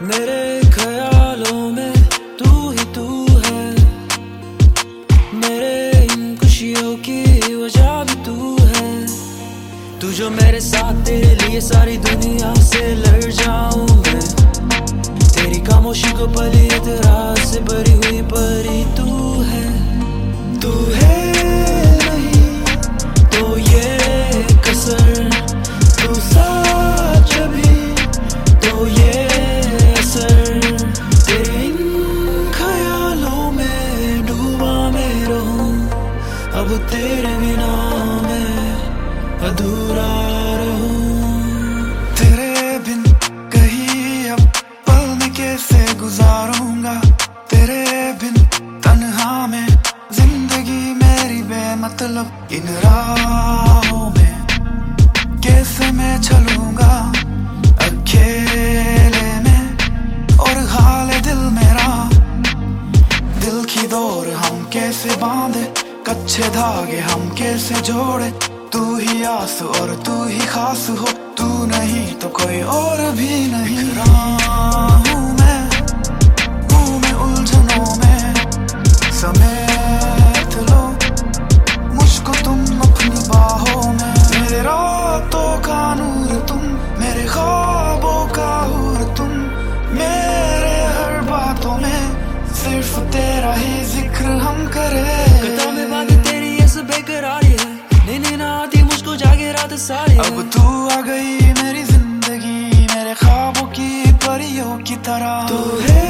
मेरे ख्यालों में तू ही तू है, मेरे इन खुशियों की वजह भी तू है। तू जो मेरे साथ, तेरे लिए सारी दुनिया से लड़ जाऊं मैं। तेरी खामोशी को पली एतराज से भरी हुई परी तू है। तू है नहीं तो ये कसर, तू साथ भी तो ये असर। तेरे इन ख्यालों में डूबा मैं रहूं, अब तेरे बिना मैं अधूरा रहूं। तेरे बिन कहीं अब पल में कैसे गुजारूंगा, तेरे बिन तन्हा में जिंदगी मेरी बेमतलब। इन राहों में कैसे मैं चलूंगा अकेले में, और हाल दिल मेरा, दिल की डोर हम कैसे बांधे, कच्चे धागे हम कैसे जोड़े। तू ही आस और तू ही खास हो, तू नहीं तो कोई और भी नहीं। हूँ मैं उलझनों में, समेट लो मुझको तुम अपनी बाहों में। मेरे रातों का नूर तुम, मेरे ख्वाबों का हूर तुम, मेरे हर बातों में सिर्फ तेरा ही जिक्र हम करें। कदम में बात तेरी ऐसे बेकरारी है, नींद ना आती मुझको जागे रात सारी। अब तू आ गई मेरी जिंदगी, मेरे ख्वाबों की परियों की तरह। तू है